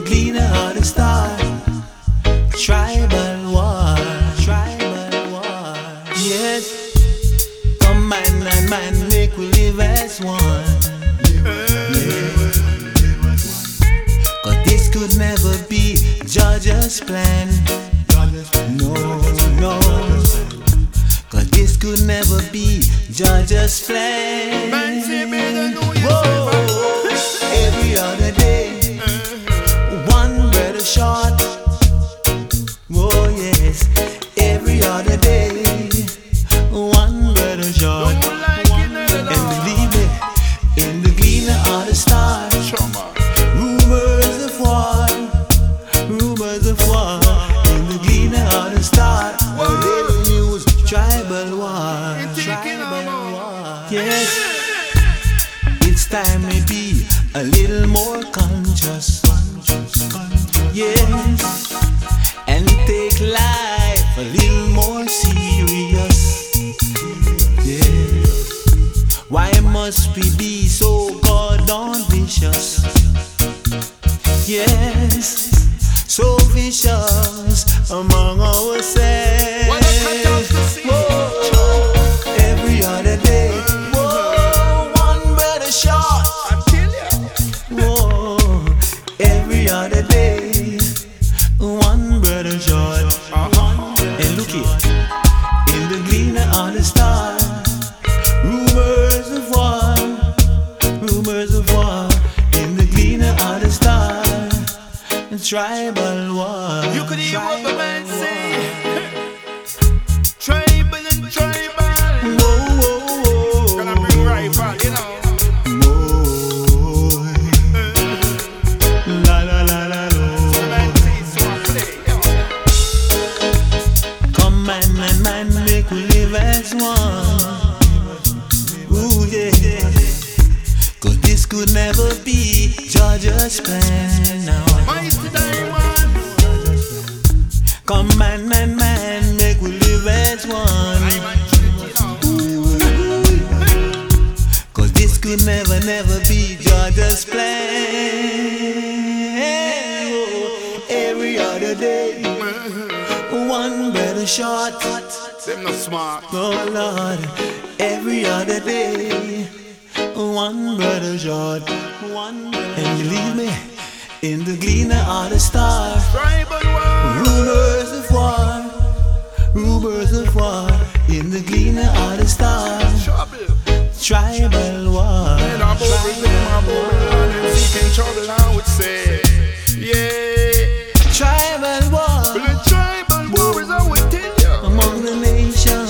gleaner or the star. Tribal war, tribal war. Yes, come man and man, make we live as one. Cause this could never be Georgia's plan. No, no. Cause this could never be Georgia's plan. Whoa. Every other day, one better shot. Oh yes, every other day, one better shot. And believe me, in the gleaner or the star, rumors of war, rumors of war. In the gleaner or the star, daily news, tribal war, tribal war. Yes, it's time to be a little more conscious. Yes. And take life a little more serious. Yeah. Why must we be so goddamn vicious? Yes, so vicious among ourselves. Whoa. Every other day, whoa, one better shot. Whoa, every other day, one better shot. And look here, in the gleaner or the star, rumors of war, rumors of war. In the gleaner or the star, tribal war. You could hear what the man say. Tribal and tribal. Whoa, whoa, whoa. Gonna bring rival, you know. Could never be Georgia's plan now. Come man, man, man, make we live as one. Cause this could never, never be Georgia's plan. Oh, every other day, one better shot. Them not smart. Oh Lord, every other day, one better shot, one better. And believe me, in the gleaner or the star, rumors of war, rumors of war. In the gleaner or the star, tribal war. Trouble, I would say, yeah. Tribal war. But the tribal wars, I would tell you, among the nations.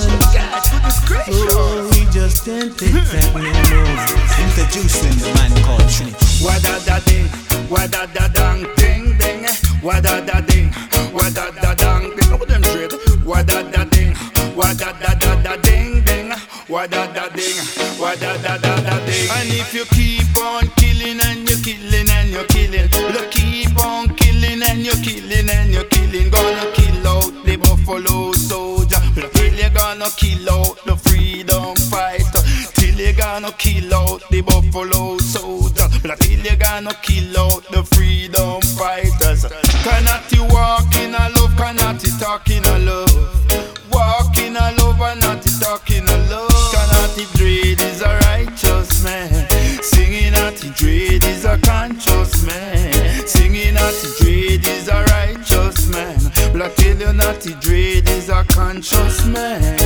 Oh, we just can't take that no more. Introducing the man called Trinity. Wada da ding, wada da dang, ding ding. Wada da ding, wada da dang, ding. Look at them dread. Wada da ding, wada da da da ding ding. Wada da ding, wada da da da ding. And if you keep on killing and you're killing and you're killing, look, keep on killing and you're killing and you're killing, gonna kill out the buffalo soldier. Till you're gonna kill out the freedom fighter. Till you're gonna kill out the buffalo soldier. Till you're gonna kill out the freedom fighters. Cannot you walk in a love, cannot you talk in a love. Walk in a love and not you talk in a love. Cannot you dread is a righteous man. Singing at you dread is a conscious man. Singing at you dread is a righteous man. But I tell you not you dread is a conscious man.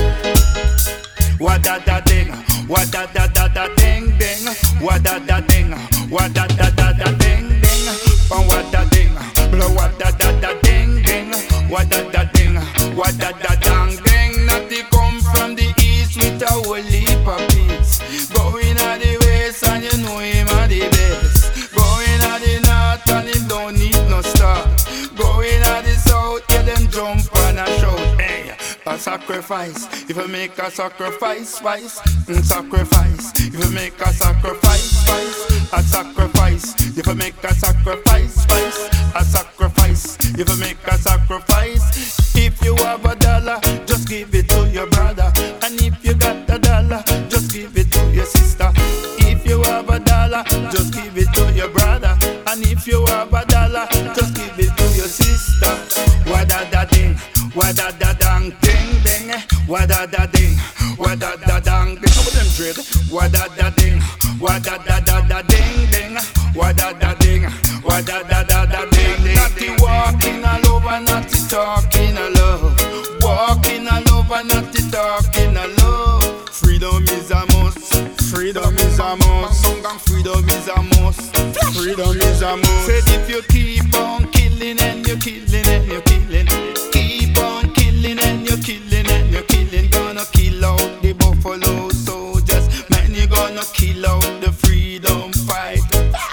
Wada da ding, wada da da da ding ding, wada da ding, wada da da da ding ding, wada ding, wada da da ding ding, wada da ding, wada da dang ding. Not to come from the east with a whole heap of peace. Going at the west and you know him at the best. Going at the north and him don't need no start. Going at the south, yeah them jump and a shout. Hey, a sacrifice. If you make a sacrifice, sacrifice. If you make a sacrifice, a sacrifice. If you make a sacrifice, a sacrifice. If you make a sacrifice. If you have a dollar, just give it to your brother. And if you got a dollar, just give it to your sister. If you have a dollar, just give it to your brother. And if if you have a dollar, just give it to your sister. Wada-da-ding, wada-da-dang, ding-ding. Wada-da-ding, wada-da-dang, ding. How about them dread? Wada-da-ding, wada-da-da-da-ding-ding. Wada-da-ding, wada-da-da-da-ding-ding. Natty walking all over, natty talking a love. Walking all over, natty talking a love. Freedom is a must. Freedom is a must. Freedom is a must. Freedom is a must. Said if you keep on killing and you're killing and you're killing, keep on killing and you're killing and you're killing, gonna kill out the buffalo soldiers. Man, you're gonna kill out the freedom fight.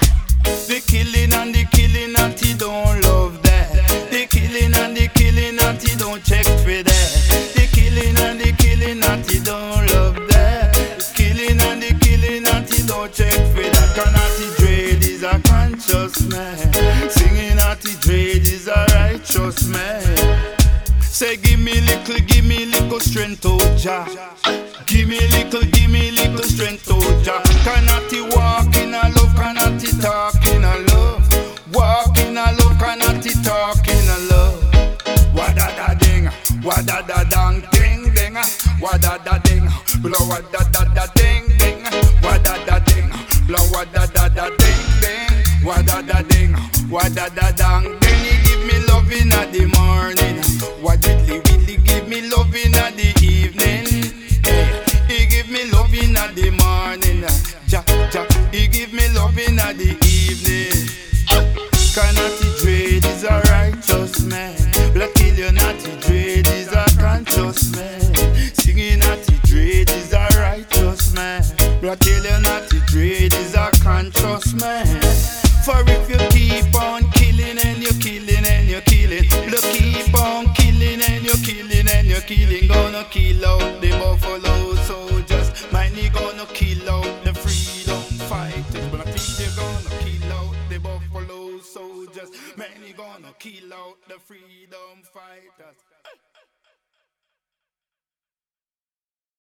The killing and the killing and he don't love that. The killing and the killing and he don't check for that. The killing and the killing and he don't love that. The killing and the killing and he don't check for that. Kanati Dread is a conscious man. Singing Natty Dread is a righteous man. Say give me little strength, oh Jah. Give me little strength, oh Jah. Kanati walk in a love, kanati talk in a love. Walk in a love, kanati talk in a love. Wada-da-ding, wada-da-dang, ding-ding. Wada-da-ding, blow wada-da-da-ding-ding. Wada-da-ding, blow wada-da-da-ding-ding. Wada-da-ding, wada-da-dang, ding. He give me love in the morning. Really give me love in the evening. He give me love in the morning. Ja, ja. He give me love in the evening. Kanati Dread is a righteous man. Black kill you, Natty Dread is a conscious man. Singing Natty Dread is a righteous man. Black kill you, Natty Dread is a conscious man. For if you keep on killing and you're killing and you're killing, look, keep on killing and you're killing and you're killing, gonna kill out the buffalo soldiers. Man, you gonna kill out the freedom fighters. But I think they're gonna kill out the buffalo soldiers. Man, you gonna kill out the freedom fighters.